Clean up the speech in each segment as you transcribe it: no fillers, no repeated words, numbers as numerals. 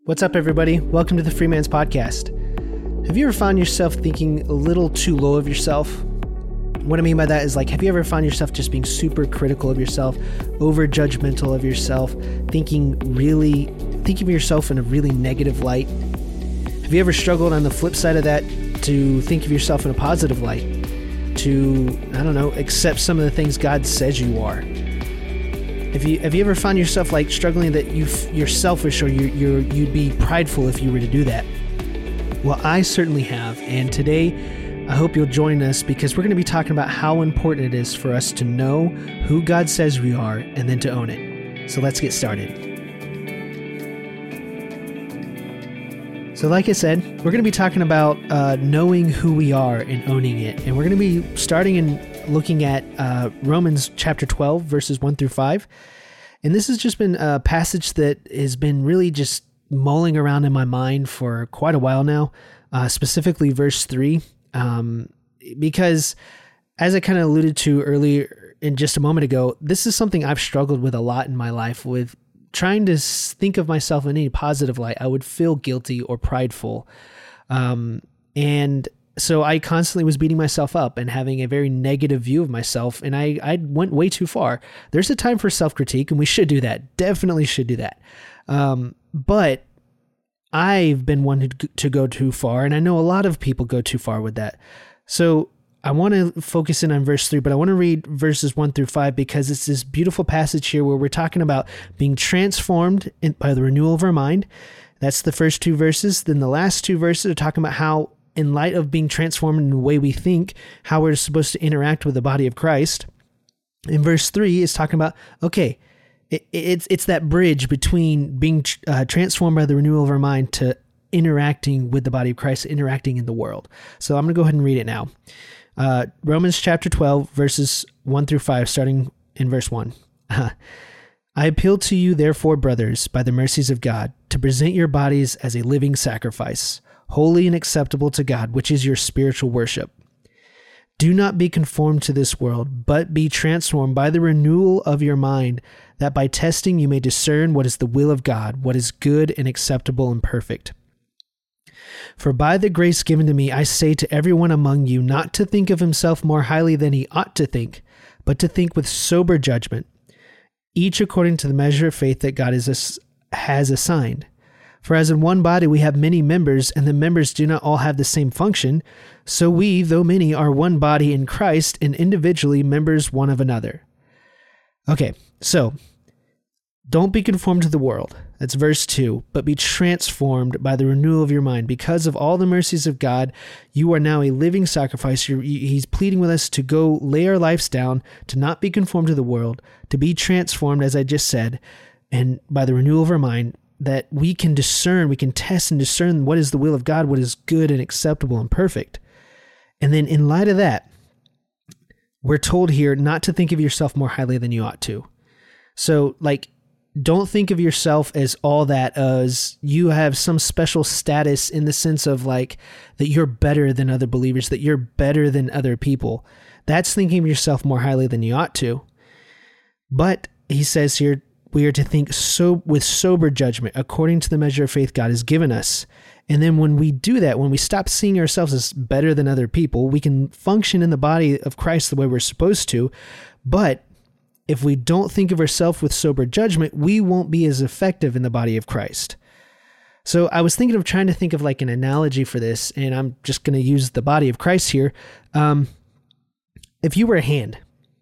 What's up, everybody? Welcome to the Freeman's Podcast. Have you ever found yourself thinking a little too low of yourself? What I mean by that is, have you ever found yourself just being super critical of yourself, over judgmental of yourself, thinking of yourself in a really negative light? Have you ever struggled on the flip side of that to think of yourself in a positive light? To, accept some of the things God says you are? Have you ever found yourself struggling that you're selfish or you'd be prideful if you were to do that? Well, I certainly have, and today I hope you'll join us because we're going to be talking about how important it is for us to know who God says we are and then to own it. So let's get started. So like I said, we're going to be talking about knowing who we are and owning it, and we're going to be starting in looking at Romans chapter 12, verses 1 through 5. And this has just been a passage that has been really just mulling around in my mind for quite a while now, specifically verse 3, because as I kind of alluded to earlier in just a moment ago, this is something I've struggled with a lot in my life, with trying to think of myself in any positive light. I would feel guilty or prideful. And so I constantly was beating myself up and having a very negative view of myself, and I went way too far. There's a time for self-critique, and we should do that. Definitely should do that. But I've been one to go too far, and I know a lot of people go too far with that. So I want to focus in on verse 3, but I want to read verses 1 through 5 because it's this beautiful passage here where we're talking about being transformed by the renewal of our mind. That's the first two verses. Then the last two verses are talking about how, in light of being transformed in the way we think, how we're supposed to interact with the body of Christ. And verse 3 is talking about, okay, it's that bridge between being transformed by the renewal of our mind to interacting with the body of Christ, interacting in the world. So I'm going to go ahead and read it now. Romans chapter 12, verses 1 through 5, starting in verse 1. I appeal to you, therefore, brothers, by the mercies of God, to present your bodies as a living sacrifice, holy and acceptable to God, which is your spiritual worship. Do not be conformed to this world, but be transformed by the renewal of your mind, that by testing you may discern what is the will of God, what is good and acceptable and perfect. For by the grace given to me, I say to everyone among you not to think of himself more highly than he ought to think, but to think with sober judgment, each according to the measure of faith that God has assigned. For as in one body we have many members, and the members do not all have the same function, so we, though many, are one body in Christ, and individually members one of another. Okay, so don't be conformed to the world. That's verse 2. But be transformed by the renewal of your mind. Because of all the mercies of God, you are now a living sacrifice. He's pleading with us to go lay our lives down, to not be conformed to the world, to be transformed, as I just said, and by the renewal of our mind, that we can discern, we can test and discern what is the will of God, what is good and acceptable and perfect. And then in light of that, we're told here not to think of yourself more highly than you ought to. So don't think of yourself as all that, as you have some special status in the sense of that you're better than other believers, that you're better than other people. That's thinking of yourself more highly than you ought to. But he says here, we are to think with sober judgment, according to the measure of faith God has given us. And then when we do that, when we stop seeing ourselves as better than other people, we can function in the body of Christ the way we're supposed to. But if we don't think of ourselves with sober judgment, we won't be as effective in the body of Christ. So I was thinking of trying to think of an analogy for this, and I'm just going to use the body of Christ here. If you were a hand,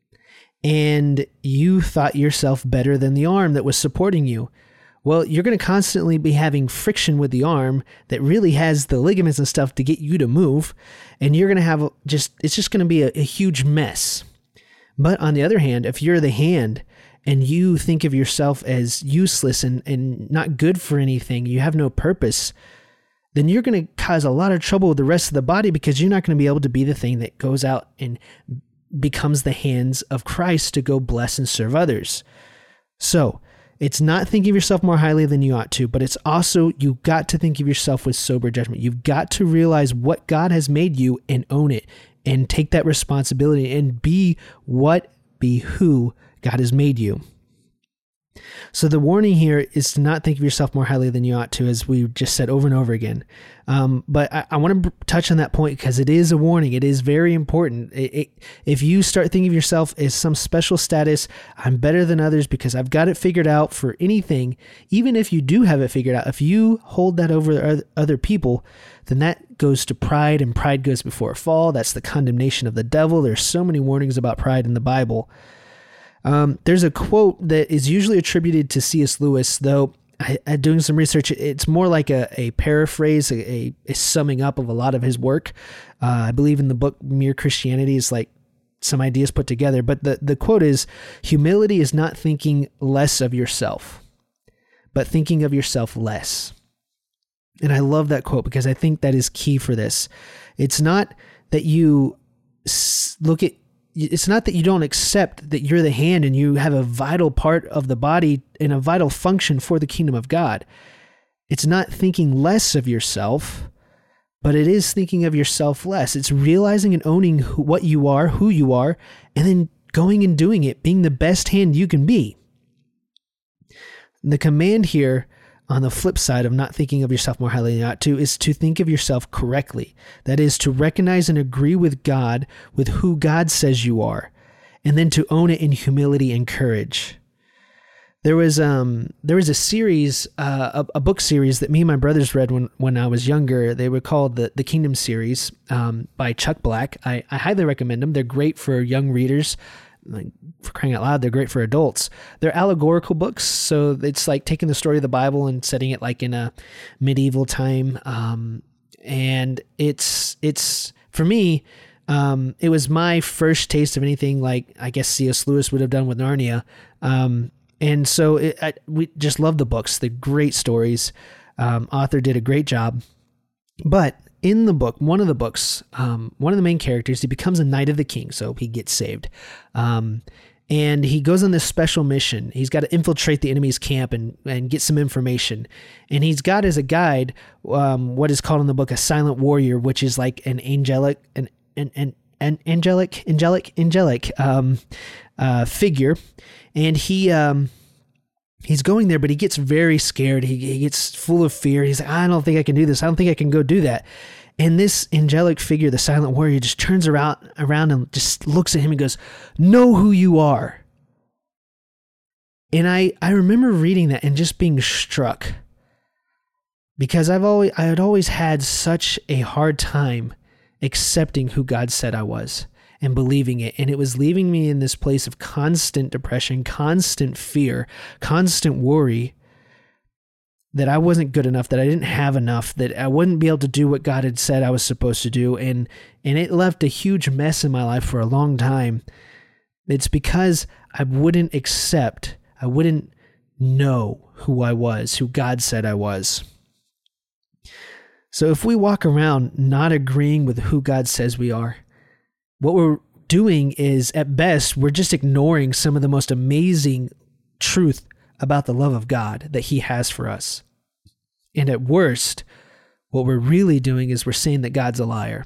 and you thought yourself better than the arm that was supporting you, well, you're going to constantly be having friction with the arm that really has the ligaments and stuff to get you to move, and you're going to have it's just going to be a huge mess. But on the other hand, if you're the hand and you think of yourself as useless and not good for anything, you have no purpose, then you're going to cause a lot of trouble with the rest of the body because you're not going to be able to be the thing that goes out and becomes the hands of Christ to go bless and serve others. So it's not thinking of yourself more highly than you ought to, but it's also, you got to think of yourself with sober judgment. You've got to realize what God has made you and own it and take that responsibility and be who God has made you. So the warning here is to not think of yourself more highly than you ought to, as we just said over and over again. But I want to touch on that point because it is a warning. It is very important. If you start thinking of yourself as some special status, I'm better than others because I've got it figured out for anything, even if you do have it figured out, if you hold that over other people, then that goes to pride, and pride goes before a fall. That's the condemnation of the devil. There's so many warnings about pride in the Bible. There's a quote that is usually attributed to C.S. Lewis, though doing some research, it's more like a paraphrase, a summing up of a lot of his work. I believe in the book Mere Christianity is like some ideas put together, but the quote is, humility is not thinking less of yourself, but thinking of yourself less. And I love that quote because I think that is key for this. It's not that you it's not that you don't accept that you're the hand and you have a vital part of the body and a vital function for the kingdom of God. It's not thinking less of yourself, but it is thinking of yourself less. It's realizing and owning what you are, who you are, and then going and doing it, being the best hand you can be. The command here, on the flip side of not thinking of yourself more highly than you ought to, is to think of yourself correctly. That is to recognize and agree with God, with who God says you are, and then to own it in humility and courage. There was a series, a book series that me and my brothers read when I was younger. They were called the Kingdom series by Chuck Black. I highly recommend them. They're great for young readers. Like, for crying out loud, they're great for adults. They're allegorical books, so it's like taking the story of the Bible and setting it like in a medieval time. And it's for me, it was my first taste of anything like I guess C.S. Lewis would have done with Narnia. And so we just love the books. They're great stories. Author did a great job. But in the book, one of the main characters, he becomes a knight of the king, so he gets saved. And he goes on this special mission. He's got to infiltrate the enemy's camp and get some information. And he's got as a guide what is called in the book a silent warrior, which is like an angelic figure. And he's going there, but he gets very scared. He gets full of fear. He's like, I don't think I can do this. I don't think I can go do that. And this angelic figure, the silent warrior, just turns around and just looks at him and goes, know who you are. And I remember reading that and just being struck because I had always had such a hard time accepting who God said I was and believing it. And it was leaving me in this place of constant depression, constant fear, constant worry that I wasn't good enough, that I didn't have enough, that I wouldn't be able to do what God had said I was supposed to do. And it left a huge mess in my life for a long time. It's because I wouldn't know who I was, who God said I was. So if we walk around not agreeing with who God says we are, what we're doing is, at best, we're just ignoring some of the most amazing truth about the love of God that He has for us. And at worst, what we're really doing is we're saying that God's a liar.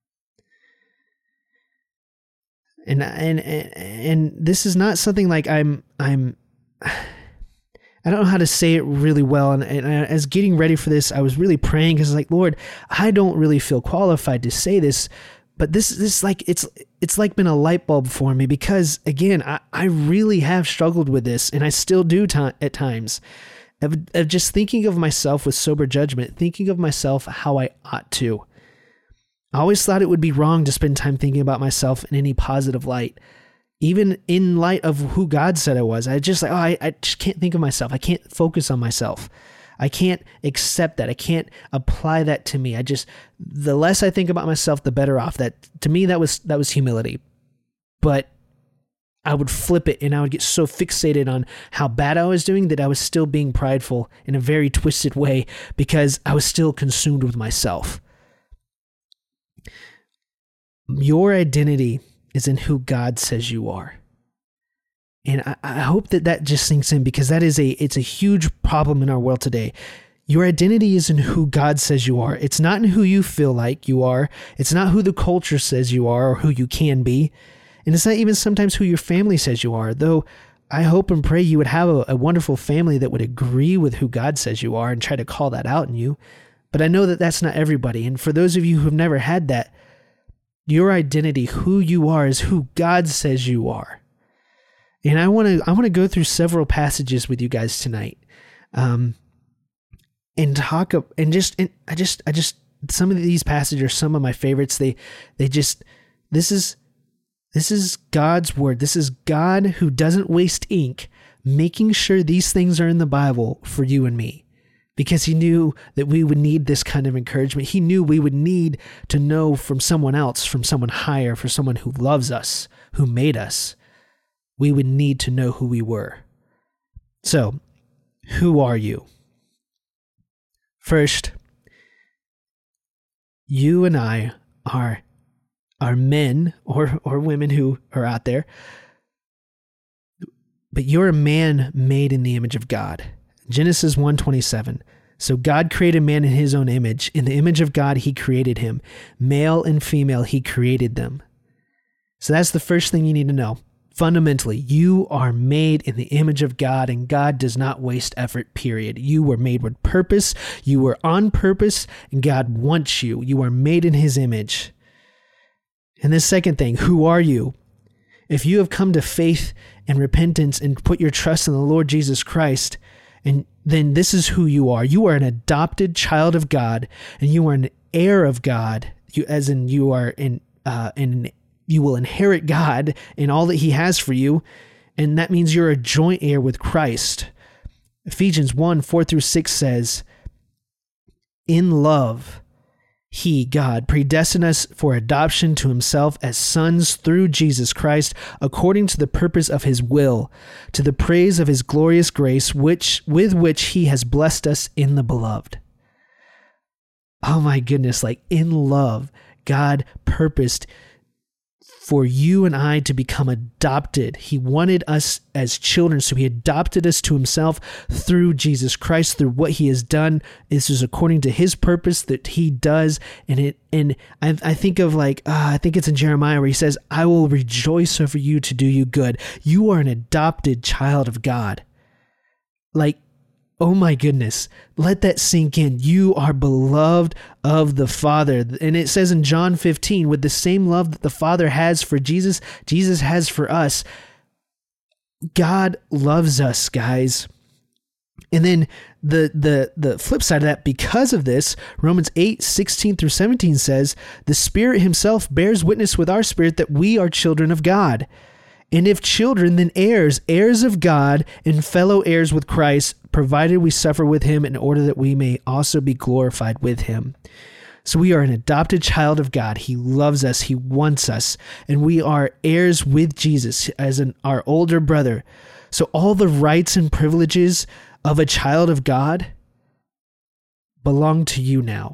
And this is not something like I don't know how to say it really well. And as getting ready for this, I was really praying because I was like, Lord, I don't really feel qualified to say this. But this is like, it's like been a light bulb for me because, again, I really have struggled with this, and I still do at times, of just thinking of myself with sober judgment, thinking of myself how I ought to. I always thought it would be wrong to spend time thinking about myself in any positive light, even in light of who God said I was. I just I just can't think of myself. I can't focus on myself. I can't accept that. I can't apply that to me. The less I think about myself, the better off. That, to me, that was humility. But I would flip it and I would get so fixated on how bad I was doing that I was still being prideful in a very twisted way because I was still consumed with myself. Your identity is in who God says you are. And I hope that just sinks in because it's a huge problem in our world today. Your identity is in who God says you are. It's not in who you feel like you are. It's not who the culture says you are or who you can be. And it's not even sometimes who your family says you are. Though I hope and pray you would have a wonderful family that would agree with who God says you are and try to call that out in you. But I know that that's not everybody. And for those of you who've never had that, your identity, who you are, is who God says you are. And I want to go through several passages with you guys tonight, and talk I just some of these passages are some of my favorites. This is God's word. This is God who doesn't waste ink, making sure these things are in the Bible for you and me, because he knew that we would need this kind of encouragement. He knew we would need to know from someone else, from someone higher, for someone who loves us, who made us. We would need to know who we were. So, who are you? First, you and I are men or women who are out there, but you're a man made in the image of God. Genesis 1:27. So God created man in his own image. In the image of God, he created him. Male and female, he created them. So that's the first thing you need to know. Fundamentally, you are made in the image of God, and God does not waste effort, period. You were made with purpose. You were on purpose, and God wants you. You are made in his image. And the second thing, who are you? If you have come to faith and repentance and put your trust in the Lord Jesus Christ, and then this is who you are. You are an adopted child of God, and you are an heir of God. You will inherit God in all that he has for you, and that means you're a joint heir with Christ. Ephesians 1:4-6 says, in love, he, God, predestined us for adoption to himself as sons through Jesus Christ, according to the purpose of his will, to the praise of his glorious grace, with which he has blessed us in the beloved. Oh my goodness, like in love, God purposed for you and I to become adopted. He wanted us as children, so he adopted us to himself through Jesus Christ, through what he has done. This is according to his purpose that he does. And I think of I think it's in Jeremiah where he says, I will rejoice over you to do you good. You are an adopted child of God. Oh my goodness, let that sink in. You are beloved of the Father. And it says in John 15, with the same love that the Father has for Jesus, Jesus has for us. God loves us, guys. And then the flip side of that, because of this, Romans 8:16-17 says, the Spirit himself bears witness with our spirit that we are children of God. And if children, then heirs, heirs of God, and fellow heirs with Christ, provided we suffer with him in order that we may also be glorified with him. So we are an adopted child of God. He loves us. He wants us. And we are heirs with Jesus as our older brother. So all the rights and privileges of a child of God belong to you now.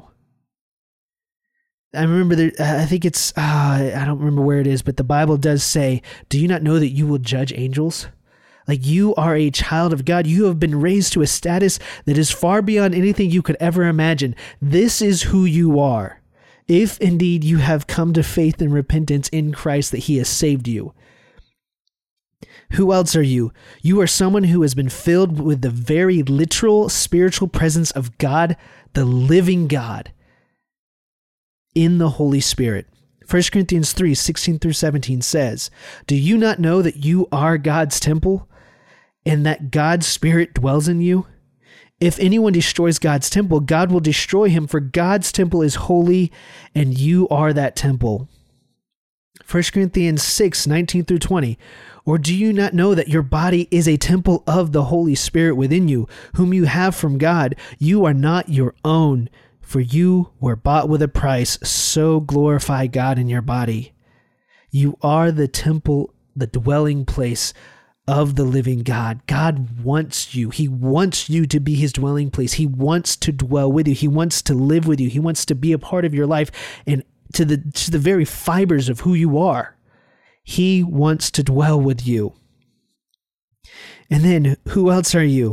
I remember I think it's, I don't remember where it is, but the Bible does say, do you not know that you will judge angels? You are a child of God. You have been raised to a status that is far beyond anything you could ever imagine. This is who you are. If indeed you have come to faith and repentance in Christ that he has saved you. Who else are you? You are someone who has been filled with the very literal spiritual presence of God, the living God, in the Holy Spirit. 1 Corinthians 3:16-17 says, do you not know that you are God's temple and that God's Spirit dwells in you? If anyone destroys God's temple, God will destroy him, for God's temple is holy and you are that temple. 1 Corinthians 6:19-20, or do you not know that your body is a temple of the Holy Spirit within you, whom you have from God? You are not your own, for you were bought with a price, so glorify God in your body. You are the temple, the dwelling place of the living God. God wants you. He wants you to be his dwelling place. He wants to dwell with you. He wants to live with you. He wants to be a part of your life and to the very fibers of who you are. He wants to dwell with you. And then who else are you?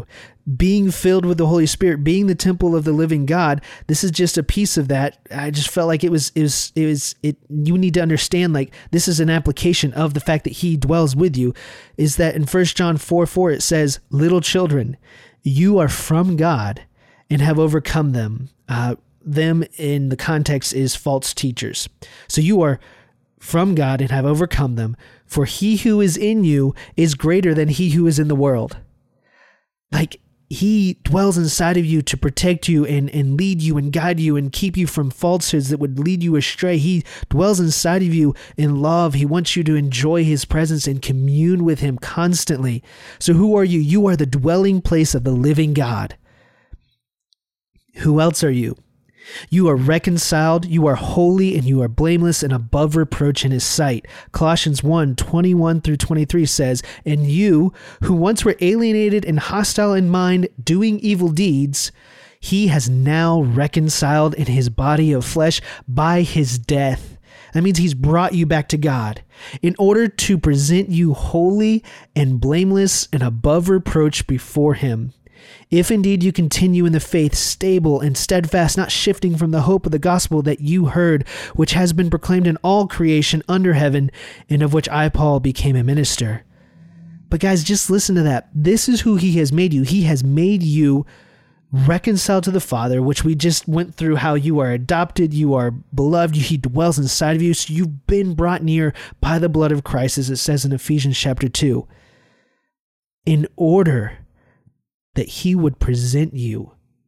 being filled with the Holy Spirit, being the temple of the living God, this is just a piece of that. I just felt like you need to understand, like, this is an application of the fact that he dwells with you, is that in 1 John 4:4, it says, little children, you are from God and have overcome them. Them in the context is false teachers. So you are from God and have overcome them, for he who is in you is greater than he who is in the world. Like, he dwells inside of you to protect you and lead you and guide you and keep you from falsehoods that would lead you astray. He dwells inside of you in love. He wants you to enjoy his presence and commune with him constantly. So who are you? You are the dwelling place of the living God. Who else are you? You are reconciled, you are holy, and you are blameless and above reproach in his sight. Colossians 1:21-23 says, and you, who once were alienated and hostile in mind, doing evil deeds, he has now reconciled in his body of flesh by his death. That means he's brought you back to God in order to present you holy and blameless and above reproach before him. If indeed you continue in the faith, stable and steadfast, not shifting from the hope of the gospel that you heard, which has been proclaimed in all creation under heaven, and of which I, Paul, became a minister. But guys, just listen to that. This is who he has made you. He has made you reconciled to the Father, which we just went through, how you are adopted, you are beloved, he dwells inside of you, so you've been brought near by the blood of Christ, as it says in Ephesians chapter 2, in order that he would present you.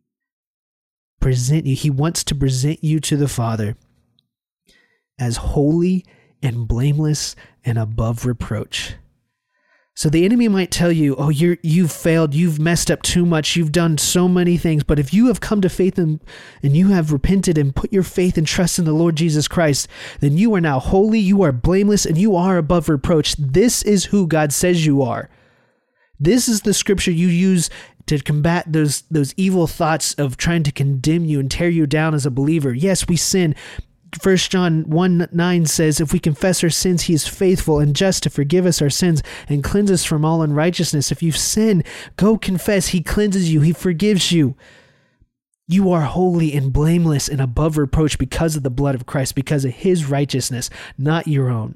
He wants to present you to the Father as holy and blameless and above reproach. So the enemy might tell you, oh, you've failed, you've messed up too much, you've done so many things. But if you have come to faith and you have repented and put your faith and trust in the Lord Jesus Christ, then you are now holy, you are blameless, and you are above reproach. This is who God says you are. This is the scripture you use to combat those evil thoughts of trying to condemn you and tear you down as a believer. Yes, we sin. 1 John 1:9 says, if we confess our sins, he is faithful and just to forgive us our sins and cleanse us from all unrighteousness. If you've sinned, go confess. He cleanses you. He forgives you. You are holy and blameless and above reproach because of the blood of Christ, because of his righteousness, not your own.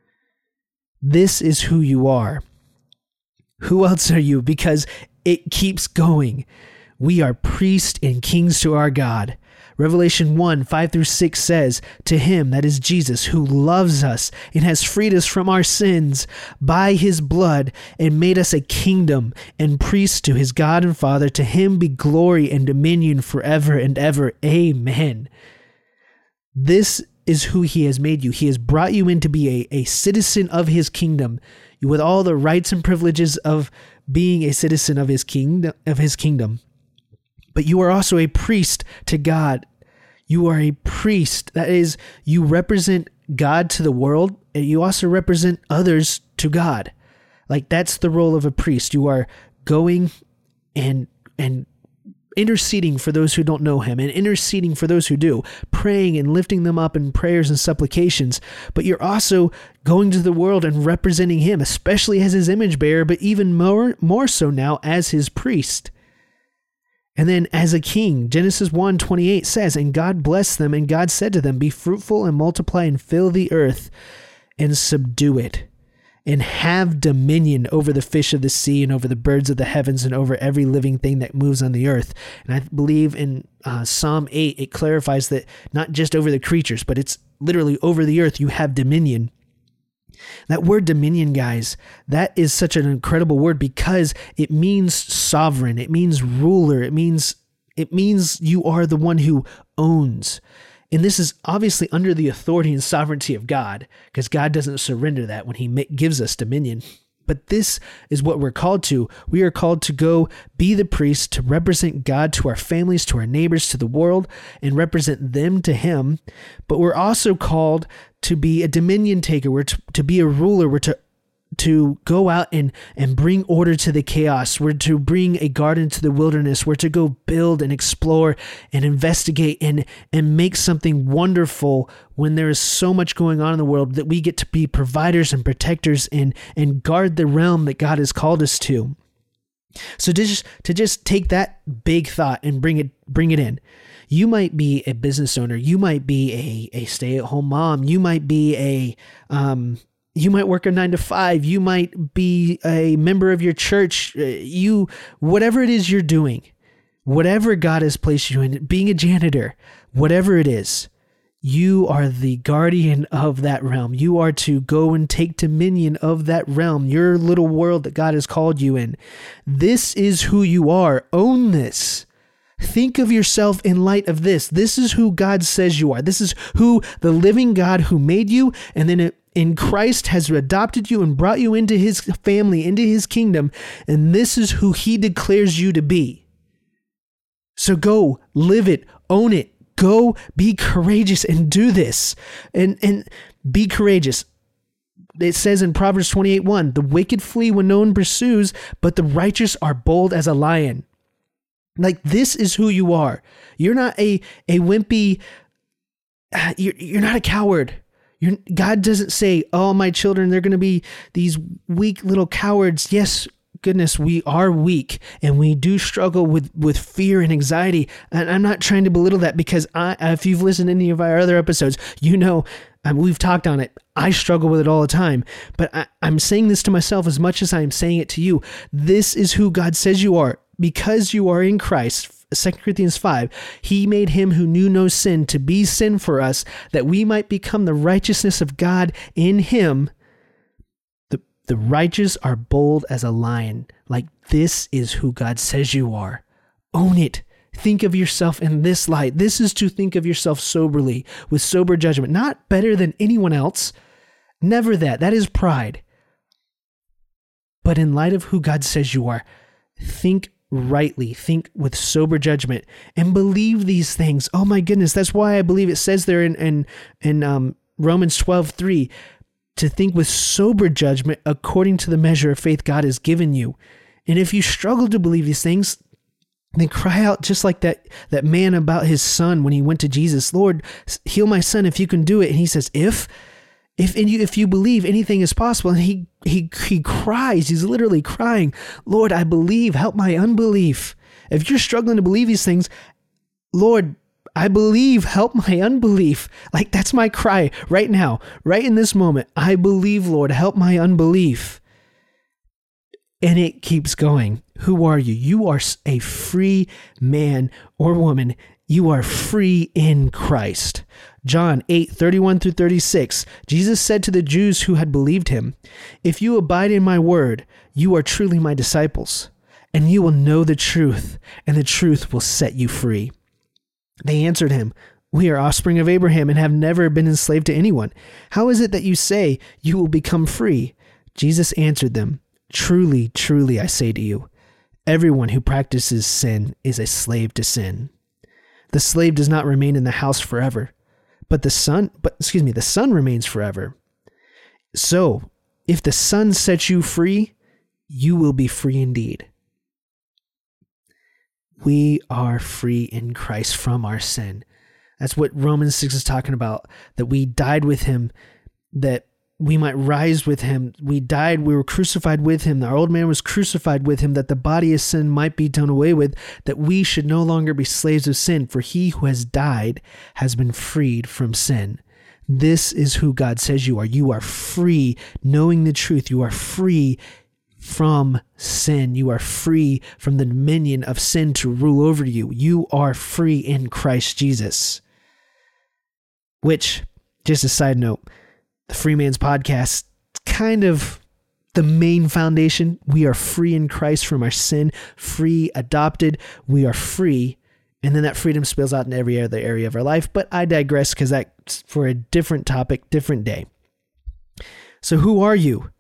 This is who you are. Who else are you? Because it keeps going. We are priests and kings to our God. Revelation 1:5-6 says, to him, that is Jesus, who loves us and has freed us from our sins by his blood and made us a kingdom and priests to his God and Father, to him be glory and dominion forever and ever. Amen. This is who he has made you. He has brought you in to be a citizen of his kingdom, with all the rights and privileges of being a citizen of his kingdom. But you are also a priest to God. You are a priest. That is, you represent God to the world, and you also represent others to God. Like, that's the role of a priest. You are going and interceding for those who don't know him and interceding for those who do, praying and lifting them up in prayers and supplications. But you're also going to the world and representing him, especially as his image bearer, but even more so now as his priest. And then as a king, Genesis 1:28 says, and God blessed them, and God said to them, be fruitful and multiply and fill the earth and subdue it, and have dominion over the fish of the sea and over the birds of the heavens and over every living thing that moves on the earth. And I believe in Psalm 8, it clarifies that not just over the creatures, but it's literally over the earth you have dominion. That word dominion, guys, that is such an incredible word because it means sovereign. It means ruler. It means you are the one who owns. And this is obviously under the authority and sovereignty of God, because God doesn't surrender that when he gives us dominion. But this is what we're called to. We are called to go be the priest, to represent God to our families, to our neighbors, to the world, and represent them to him. But we're also called to be a dominion taker. We're to be a ruler. We're to go out and bring order to the chaos. We're to bring a garden to the wilderness. We're to go build and explore and investigate and make something wonderful when there is so much going on in the world, that we get to be providers and protectors and guard the realm that God has called us to. So to just take that big thought and bring it in. You might be a business owner. You might be a stay-at-home mom. You might be you might work a 9-to-5. You might be a member of your church. Whatever it is you're doing, whatever God has placed you in, being a janitor, whatever it is, you are the guardian of that realm. You are to go and take dominion of that realm, your little world that God has called you in. This is who you are. Own this. Think of yourself in light of this. This is who God says you are. This is who the living God who made you, and then in Christ has adopted you and brought you into his family, into his kingdom, and this is who he declares you to be. So go, live it, own it. Go be courageous and do this. And be courageous. It says in Proverbs 28:1, the wicked flee when no one pursues, but the righteous are bold as a lion. Like, this is who you are. You're not a wimpy, you're not a coward. God doesn't say, oh, my children, they're going to be these weak little cowards. Yes, goodness, we are weak and we do struggle with fear and anxiety. And I'm not trying to belittle that, because if you've listened to any of our other episodes, you know, we've talked on it. I struggle with it all the time, but I'm saying this to myself as much as I'm saying it to you. This is who God says you are. Because you are in Christ, 2 Corinthians 5, he made him who knew no sin to be sin for us, that we might become the righteousness of God in him. The righteous are bold as a lion. Like, this is who God says you are. Own it. Think of yourself in this light. This is to think of yourself soberly, with sober judgment, not better than anyone else. Never that. That is pride. But in light of who God says you are, think rightly, think with sober judgment, and believe these things. Oh my goodness, that's why I believe it says there in Romans 12:3, to think with sober judgment according to the measure of faith God has given you. And if you struggle to believe these things, then cry out just like that man about his son when he went to Jesus. Lord, heal my son if you can do it. And he says, if you believe, anything is possible. And he cries, he's literally crying, Lord, I believe, help my unbelief. If you're struggling to believe these things, Lord, I believe, help my unbelief. Like, that's my cry right now, right in this moment. I believe, Lord, help my unbelief. And it keeps going. Who are you? You are a free man or woman. You are free in Christ. John 8:31-36, Jesus said to the Jews who had believed him, if you abide in my word, you are truly my disciples, and you will know the truth, and the truth will set you free. They answered him, we are offspring of Abraham and have never been enslaved to anyone. How is it that you say you will become free? Jesus answered them, truly, truly, I say to you, everyone who practices sin is a slave to sin. The slave does not remain in the house forever, but the son remains forever. So, if the Son sets you free, you will be free indeed. We are free in Christ from our sin. That's what Romans 6 is talking about, that we died with him, that we might rise with him. We were crucified with him. Our old man was crucified with him, that the body of sin might be done away with, that we should no longer be slaves of sin, for he who has died has been freed from sin. This is who God says you are. You are free, knowing the truth. You are free from sin. You are free from the dominion of sin to rule over you. You are free in Christ Jesus. Which, just a side note, the Free Man's Podcast, kind of the main foundation. We are free in Christ from our sin, free, adopted. We are free. And then that freedom spills out in every other area of our life. But I digress, because that's for a different topic, different day. So who are you?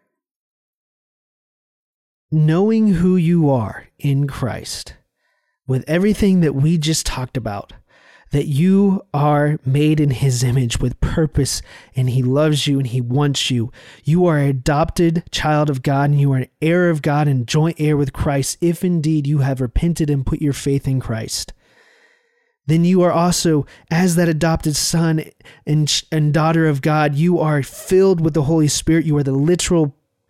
Knowing who you are in Christ, with everything that we just talked about, that you are made in his image with purpose, and he loves you and he wants you. You are an adopted child of God, and you are an heir of God and joint heir with Christ, if indeed you have repented and put your faith in Christ. Then you are also, as that adopted son and daughter of God, you are filled with the Holy Spirit. You are the literal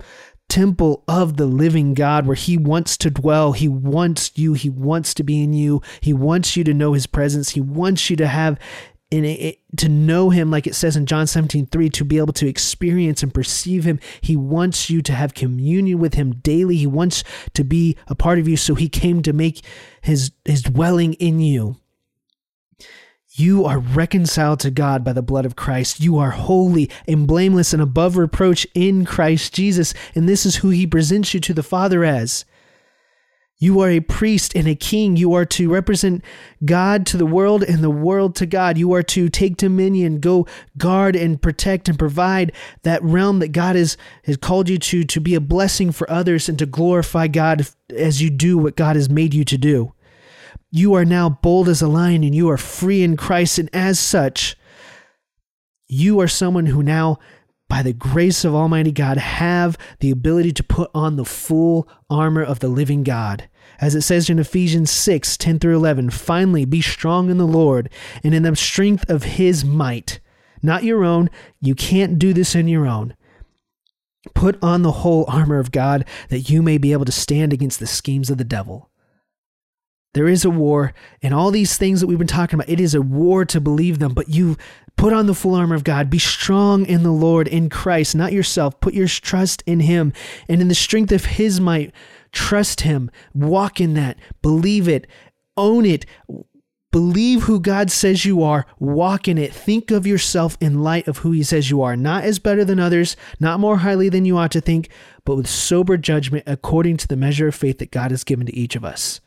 temple of the living God where he wants to dwell. He wants you. He wants to be in you. He wants you to know his presence. He wants you to have to know him, like it says in John 17:3, to be able to experience and perceive him. He wants you to have communion with him daily. He wants to be a part of you. So he came to make his dwelling in you. You are reconciled to God by the blood of Christ. You are holy and blameless and above reproach in Christ Jesus. And this is who he presents you to the Father as. You are a priest and a king. You are to represent God to the world and the world to God. You are to take dominion, go guard and protect and provide that realm that God has called you to be a blessing for others and to glorify God as you do what God has made you to do. You are now bold as a lion and you are free in Christ. And as such, you are someone who now, by the grace of Almighty God, have the ability to put on the full armor of the living God. As it says in Ephesians 6:10-11, finally, be strong in the Lord and in the strength of his might, not your own. You can't do this in your own. Put on the whole armor of God that you may be able to stand against the schemes of the devil. There is a war, and all these things that we've been talking about, it is a war to believe them, but you put on the full armor of God. Be strong in the Lord, in Christ, not yourself. Put your trust in him, and in the strength of his might, trust him. Walk in that. Believe it. Own it. Believe who God says you are. Walk in it. Think of yourself in light of who he says you are, not as better than others, not more highly than you ought to think, but with sober judgment according to the measure of faith that God has given to each of us.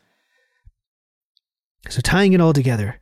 So tying it all together,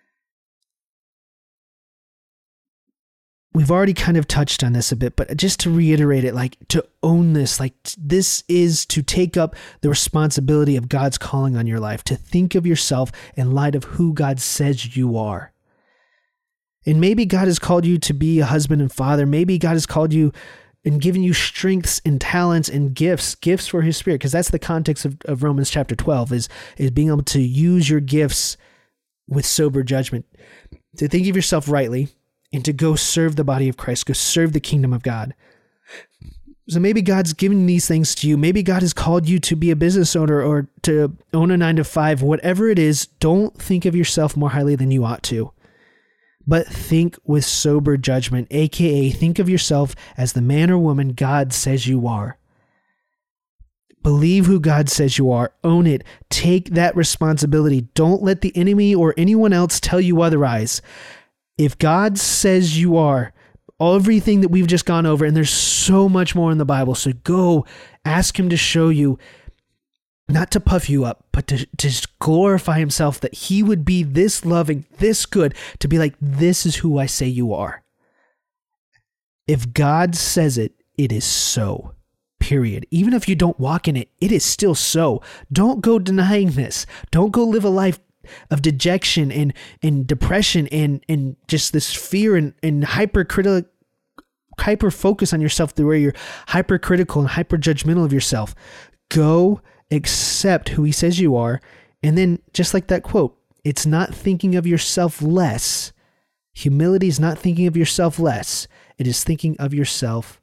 we've already kind of touched on this a bit, but just to reiterate it, like to own this, like this is to take up the responsibility of God's calling on your life, to think of yourself in light of who God says you are. And maybe God has called you to be a husband and father. Maybe God has called you and given you strengths and talents and gifts for his spirit, because that's the context of Romans chapter 12 is being able to use your gifts with sober judgment, to think of yourself rightly and to go serve the body of Christ, go serve the kingdom of God. So maybe God's given these things to you. Maybe God has called you to be a business owner or to own a 9-to-5, whatever it is. Don't think of yourself more highly than you ought to, but think with sober judgment, aka think of yourself as the man or woman God says you are. Believe who God says you are. Own it. Take that responsibility. Don't let the enemy or anyone else tell you otherwise. If God says you are, everything that we've just gone over, and there's so much more in the Bible, so go ask him to show you, not to puff you up, but to glorify himself, that he would be this loving, this good, to be like, this is who I say you are. If God says it, it is so, period. Even if you don't walk in it, it is still so. Don't go denying this. Don't go live a life of dejection and depression and just this fear and hyper focus on yourself to where you're hypercritical and hyper judgmental of yourself. Go accept who he says you are. And then just like that quote, it's not thinking of yourself less. Humility is not thinking of yourself less. It is thinking of yourself.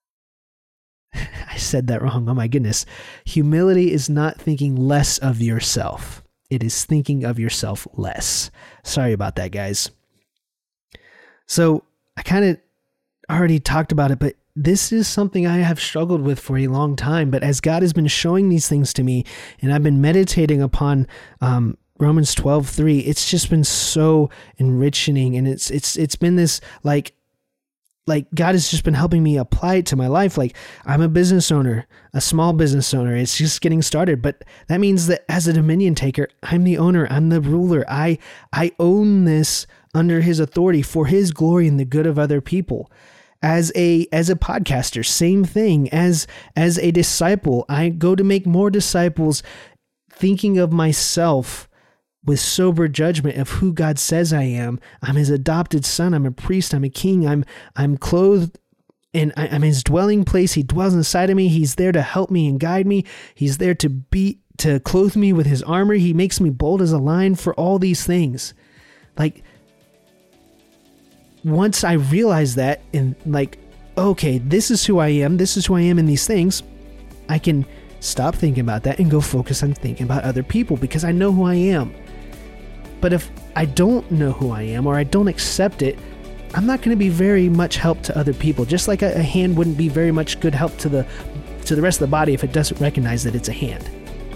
I said that wrong. Oh my goodness. Humility is not thinking less of yourself. It is thinking of yourself less. Sorry about that, guys. So I kind of already talked about it, but this is something I have struggled with for a long time. But as God has been showing these things to me, and I've been meditating upon Romans 12:3, it's just been so enriching, and it's been this like God has just been helping me apply it to my life. Like, I'm a business owner, a small business owner. It's just getting started, but that means that as a dominion taker, I'm the owner, I'm the ruler. I own this under his authority for his glory and the good of other people. As a podcaster, same thing. As a disciple, I go to make more disciples, thinking of myself with sober judgment of who God says I am. I'm his adopted son. I'm a priest. I'm a king. I'm clothed, and I'm his dwelling place. He dwells inside of me. He's there to help me and guide me. He's there to clothe me with his armor. He makes me bold as a lion for all these things. Like, once I realize that, and like, okay, this is who I am. This is who I am in these things. I can stop thinking about that and go focus on thinking about other people because I know who I am. But if I don't know who I am or I don't accept it, I'm not going to be very much help to other people. Just like a hand wouldn't be very much good help to the rest of the body if it doesn't recognize that it's a hand.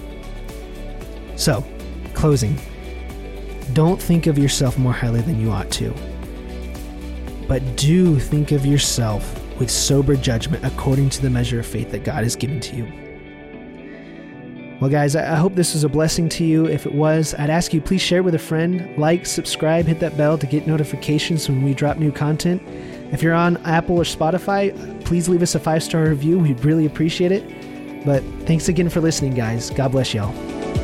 So, closing. Don't think of yourself more highly than you ought to. But do think of yourself with sober judgment according to the measure of faith that God has given to you. Well, guys, I hope this was a blessing to you. If it was, I'd ask you, please share it with a friend, like, subscribe, hit that bell to get notifications when we drop new content. If you're on Apple or Spotify, please leave us a 5-star review. We'd really appreciate it. But thanks again for listening, guys. God bless y'all.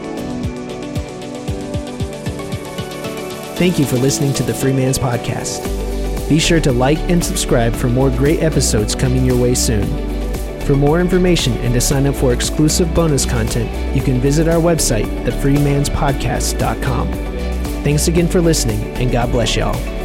Thank you for listening to the Free Man's Podcast. Be sure to like and subscribe for more great episodes coming your way soon. For more information and to sign up for exclusive bonus content, you can visit our website, thefreemanspodcast.com. Thanks again for listening, and God bless y'all.